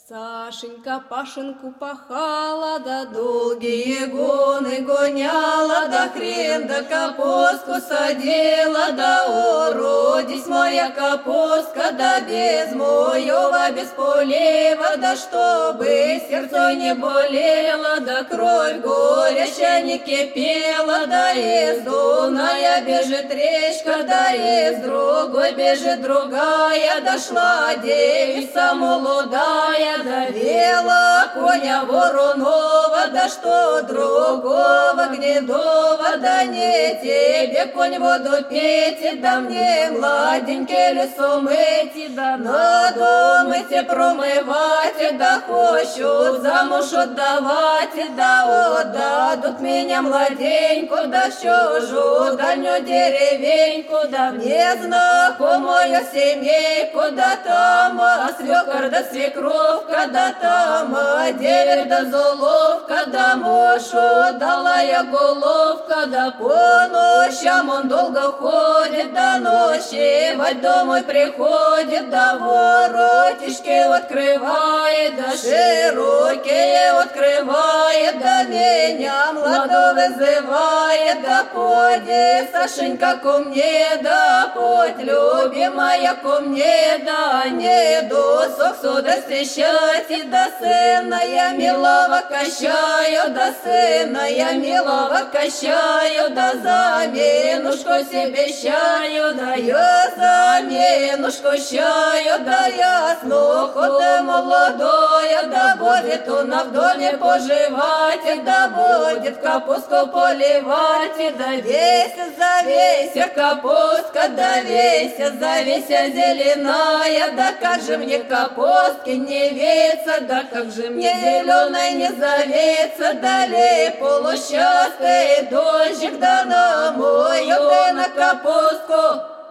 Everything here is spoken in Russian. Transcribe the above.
Сашенька Пашеньку пахала, да долгие гоны гоняла, да хрен, да капустку садила, да уродись моя капустка, да без моего, без полива, да чтобы сердце не болело, да кровь горячая не кипела, да из Дуная бежит речка, да из другой бежит другая, дошла девица молодая, довела коня Воронова, да что другого Гнедова, да не тебе конь воду петь, да мне младенький лесу мыть, да надо мыть промывать, да хочу замуж отдавать, да отдадут меня младеньку, да в чужую дальнюю деревеньку, да мне знакомую семейку, да там свекор да свекровка, да там деверь да золовка, да мушу дала я головка, да по ночам он долго ходит, да ночевать домой приходит, да воротишки открывает, да широкие открывает, да меня младо вызывает, да поди, Сашенька, ко мне, да подь, любимая, ко мне, да не досок сюда встречать, да сына я милого качаю, да сына я милого качаю, да заменушку себе чаю, да я заменушку чаю, да я снохота молодая, да будет он в доме поживать, да будет капустку поливать, да веся, завеся капустка, да веся, завеся зеленая, да как же мне капустки не веется, да как же мне зеленой не завеется, далее полушастый дождик, да на мою, да на капустку.